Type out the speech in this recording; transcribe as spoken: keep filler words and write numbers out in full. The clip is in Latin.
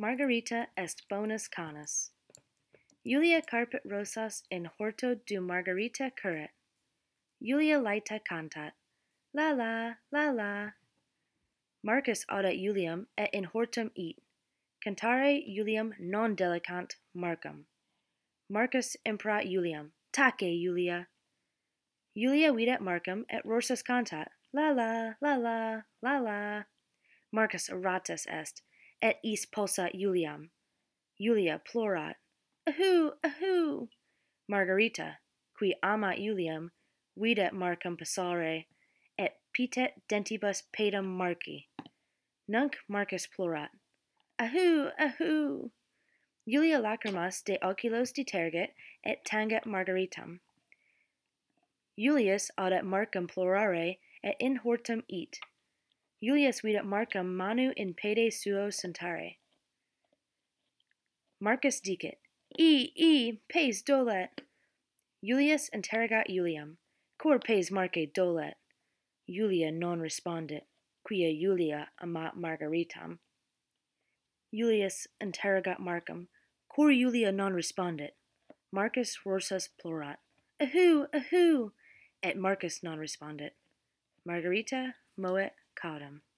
Margarita est bonus canis. Julia carpet rosas in horto du Margarita curret. Julia laeta cantat. La la, la la. Marcus audet Juliam et in hortum eat. Cantare Juliam non delicant Marcum. Marcus imprat Juliam. Tace, Julia. Julia videt Marcum et rosas cantat. La la, la la, la la. Marcus eratus est, et is pulsat Juliam. Julia plorat. Ahoo, ahoo. Margarita, qui amat Juliam, videt Marcum passare, et pitet dentibus pedum Marci. Nunc Marcus plorat. Ahoo, ahoo. Julia lacrimas de oculos deterget, et tanget Margaritam. Julius audet Marcum plorare, et in hortum eat. Julius videt Marcum manu in pede suo sentare. Marcus dicit. E, e, pes dolet. Julius interrogat Juliam. Cor pes Marce dolet? Julia non respondit, quia Julia amat Margaritam. Julius interrogat Marcum. Cor Julia non respondit? Marcus rosas plorat. Ahoo, ahoo. Et Marcus non respondit. Margarita moet caudam.